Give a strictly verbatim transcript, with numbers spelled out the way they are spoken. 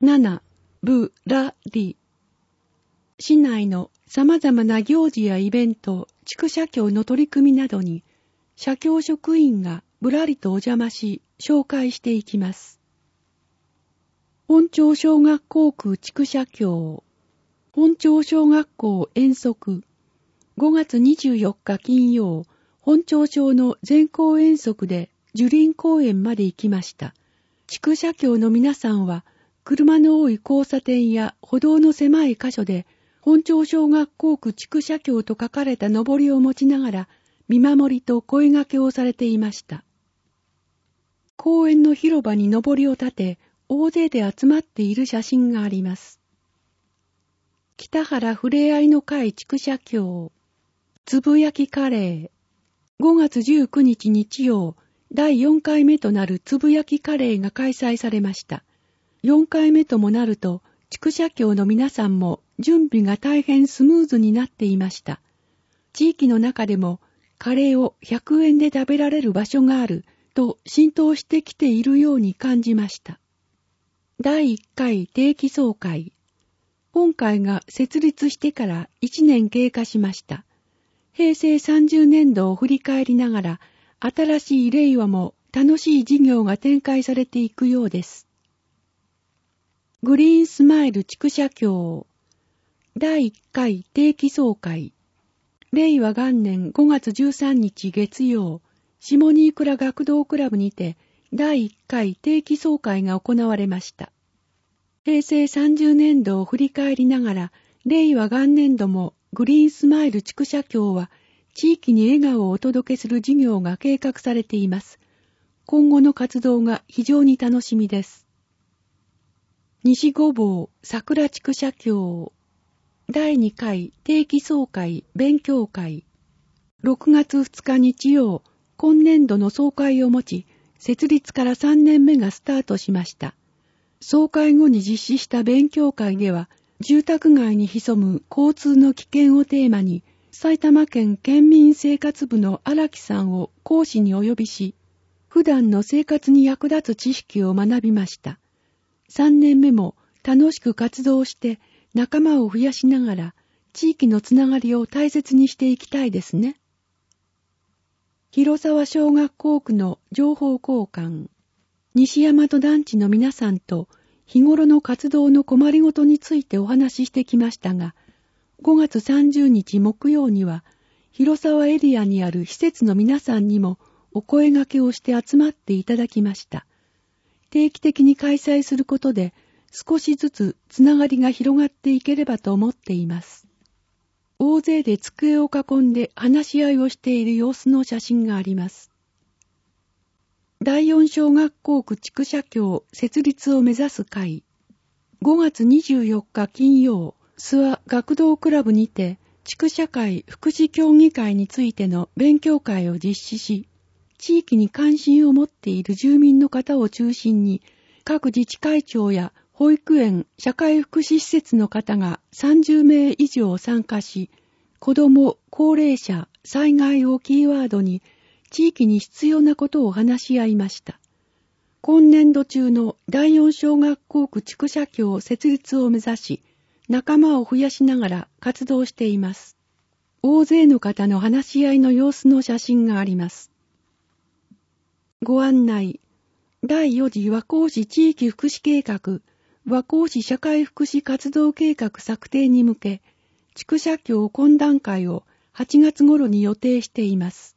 なな、ぶらり。市内の様々な行事やイベント、地区社協の取り組みなどに、社協職員がぶらりとお邪魔し、紹介していきます。本町小学校区地区社協、本町小学校遠足、ごがつにじゅうよっか金曜、本町小の全校遠足で樹林公園まで行きました。地区社協の皆さんは、車の多い交差点や歩道の狭い箇所で、本町小学校区地区社協と書かれたのぼりを持ちながら、見守りと声掛けをされていました。公園の広場にのぼりを立て、大勢で集まっている写真があります。北原ふれあいの会地区社協、つぶやきカレー、ごがつじゅうくにち日曜、だいよんかいめとなるつぶやきカレーが開催されました。よんかいめともなると、地区社協の皆さんも準備が大変スムーズになっていました。地域の中でもカレーをひゃくえんで食べられる場所があると浸透してきているように感じました。だいいっかい定期総会。本会が設立してからいちねん経過しました。へいせいさんじゅうねんどを振り返りながら、新しい令和も楽しい事業が展開されていくようです。グリーンスマイル地区社協、だいいっかい定期総会。れいわがんねんごがつじゅうさんにち月曜、下新倉学童クラブにてだいいっかい定期総会が行われました。へいせいさんじゅうねんどを振り返りながら、れいわ元年度もグリーンスマイル地区社協は地域に笑顔をお届けする事業が計画されています。今後の活動が非常に楽しみです。西御坊桜地区社協、だいにかい定期総会勉強会。ろくがつふつか日曜、今年度の総会をもち、設立からさんねんめがスタートしました。総会後に実施した勉強会では、住宅街に潜む交通の危険をテーマに、埼玉県県民生活部の荒木さんを講師にお呼びし、普段の生活に役立つ知識を学びました。さんねんめも楽しく活動して仲間を増やしながら地域のつながりを大切にしていきたいですね。広沢小学校区の情報交換、西大和団地の皆さんと日頃の活動の困りごとについてお話ししてきましたが、ごがつさんじゅうにち木曜には広沢エリアにある施設の皆さんにもお声掛けをして集まっていただきました。定期的に開催することで少しずつつながりが広がっていければと思っています。大勢で机を囲んで話し合いをしている様子の写真があります。だいよん小学校区地区社協設立を目指す会。ごがつにじゅうよっか金曜、諏訪学童クラブにて地区社会福祉協議会についての勉強会を実施し、地域に関心を持っている住民の方を中心に、各自治会長や保育園、社会福祉施設の方がさんじゅうめい以上参加し、子ども、高齢者、災害をキーワードに、地域に必要なことを話し合いました。今年度中のだいよん小学校区地区社協設立を目指し、仲間を増やしながら活動しています。大勢の方の話し合いの様子の写真があります。ご案内、だいよん次和光市地域福祉計画、和光市社会福祉活動計画策定に向け、地区社協懇談会をはちがつ頃に予定しています。